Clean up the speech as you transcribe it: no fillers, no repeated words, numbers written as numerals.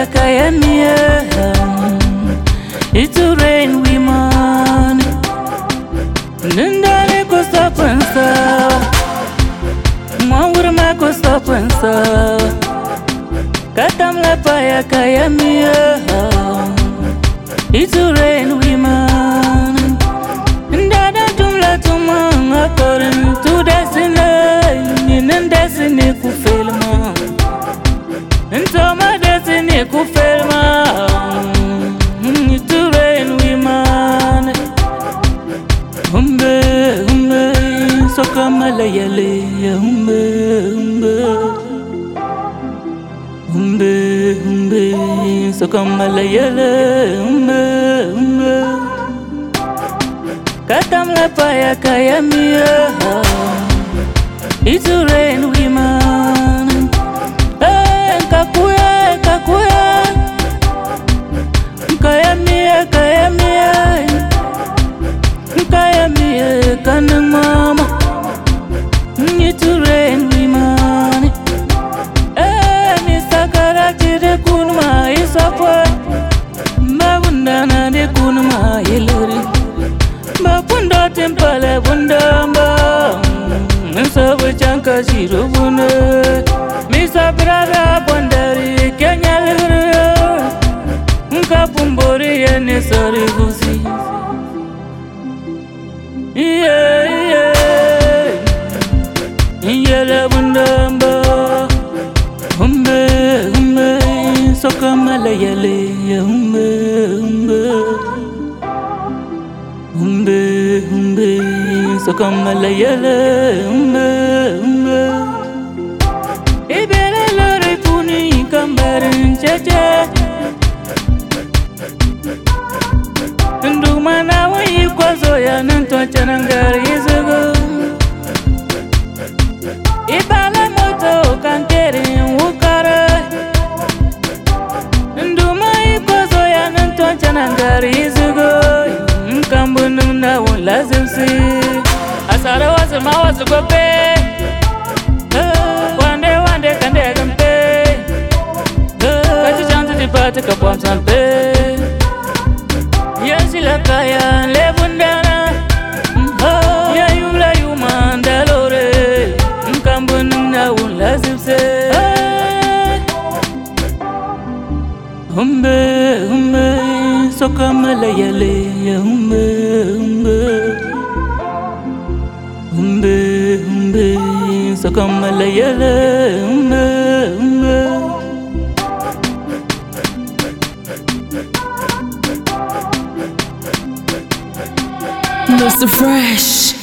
kayamia. It will rain we man. Nindane ko stop and stop. Mwangurma ko stop and stop. Katam la paya kayamia. It will rain we man. Ndada tumla tumang according to destiny. Nin destiny ku fail man. Into my destiny ku fail man. It will rain we man. Humbe humbe sokamala yale humbe humbe. Humbe humbe sokamala yale humbe humbe. Katam la paya kayamia. It will rain we man. Kakuya kakuya. Kayamia kayamia. Kayamia kanang mama. It will rain we man. Ni sakara chide kunma isapwa. Mabundana de kunma iluri. Bapunda tempale bundamba. Nsabu chanka shiru bune. Misa brada bondari Kenya luru. Nkapumbori yene sari gusi. Yeah yeah. Yele bundamba. Humbe humbe sokamala yele humbe humbe. Humbe humbe sokamala yele humbe humbe. Ibele lori puni kambarin cheche. Ndumana wayi kwazo ya nanto chanangari izugo. Ibala moto kankeri wukara. Ndumayi kwazo ya nanto chanangari izugo. Nkambunu na lazimsi. Asara wasu mawasu kope. Wande kande gampe. Kachi chanzu dipate kapwam sampe. Yasila kaya levundana. Ya yula yumandalore. Nkambunu na lazimse. Humbe humbe sokamala yale humbe humbe. Humbe humbe sokamala yale humbe humbe. Mr. Fresh.